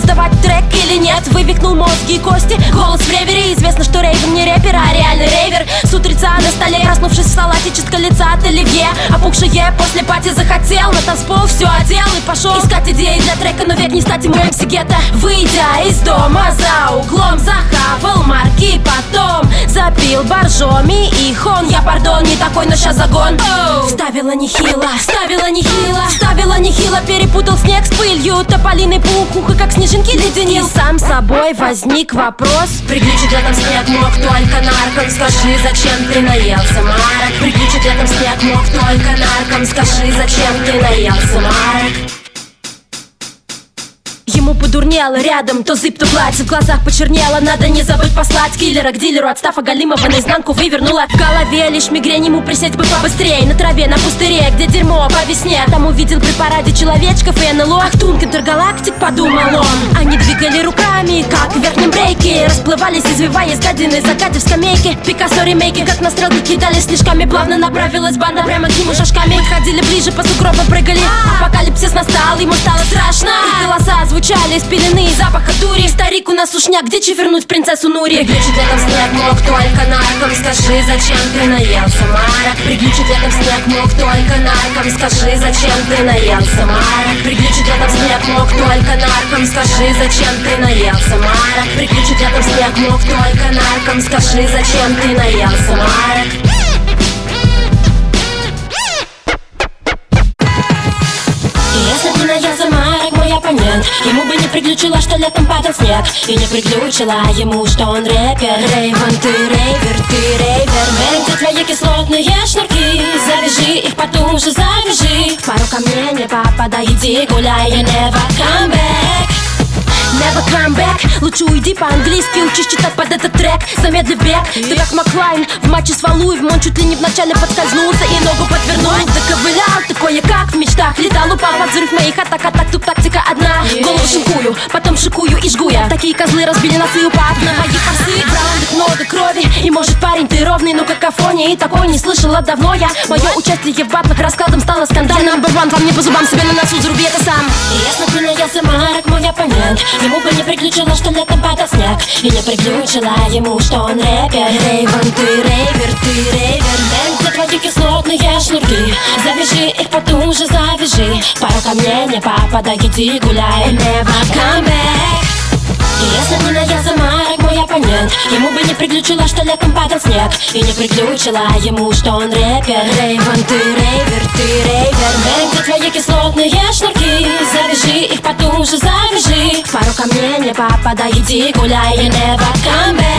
создавать трек или нет. Вывихнул мозги и кости, голос в ревере. Известно, что рейвер не рэпер, а реальный рейвер. С утреца на столе, проснувшись в салате, чистка лица от оливье. Опухшее после пати захотел на танцпол все одел и пошел искать идеи для трека, но век не стать ему MC Гетто. Выйдя из дома за углом, захавал марки, потом запил боржоми и хон. Я, пардон, не такой, но щас загон. Вставила нехило, вставила нехило, вставила нехило. Перепутал снег с пылью, тополиный пух, ухо как снежинки леденил. Сам собой возник вопрос: приключить летом снег мог только нарком. Скажи, зачем ты наелся марок? Приключить летом снег мог только нарком. Скажи, зачем ты наелся марок? Ему подурнело рядом, то зыб, то платье, в глазах почернело. Надо не забыть послать киллера к дилеру, отстав Галимова наизнанку вывернула. В голове лишь мигрень, ему присесть бы побыстрее. На траве, на пустыре, где дерьмо по весне. Там увидел при параде человечков и НЛО. Ахтунг, интергалактик, подумал он. Они двигали руками, как в верхнем брейке. Расплывались, извиваясь, гадины, закатив скамейки. Пикассо ремейки, как на стрелки кидали снежками. Плавно направилась банда прямо к нему шажками. Ходили ближе, по сугробам прыгали. Апокалипсис настал, ему стало страшно. Их голоса звучали из пелены и запаха дури. Старик, у нас ушняк, где вернуть принцессу Нури? Приключить летом снег мог только нарком. Скажи, зачем ты наелся марок? Приключить летом снег мог только нарком. Скажи, зачем ты наелся марок? Приключить летом снег мог только нарком. Скажи, зачем ты наелся марок? Приключить летом снег мог только нарком. Скажи, зачем ты наелся марок? Если бы наелся марок мой оппонент, ему бы не приключило, что летом падал снег. И не приключила ему, что он рэпер. Рейвен, ты рейвер, ты рейвер. Эй, где твои кислотные шнурки? Завяжи их потуже, завяжи. В пару ко мне не попадай, иди гуляй, я never come back. Never come back. Лучше уйди по-английски, учись читать под этот трек. Замедлив бег, ты как Маклайн в матче с Валуевым. Он чуть ли не вначале подскользнулся и ногу подвернул. Доковылял ты кое-как в мечтах. Летал, упал под взрыв моих атак. Тут тактика одна. Голову шинкую, потом шикую и жгу я. Такие козлы разбили носы, упав на мои форсы. В раундах много крови, и может парень ты ровный, но какофония. И такой не слышала давно я. Мое участие в батлах раскладом стало скандальным. Number one, вам не по зубам, себе на носу заруби это сам. И если бы наелся марок мой оппонент, ему бы не приключило, что летом падал снег. И не приключила ему, что он рэпер. Рейвен, ты рейвер, ты рейвер. Эй, где твои кислотные шнурки? Завяжи их потуже, завяжи. Пару ко мне не попадай, иди гуляй, never come back. И если бы наелся марок мой оппонент, ему бы не приключило, что летом падал снег. И не приключила ему, что он рэпер. Рейвен, ты рейвер, ты рейвер. Эй, где твои кислотные шнурки? Завяжи их потуже, завяжи. В пару ко мне не попадай, иди гуляй, я never come back.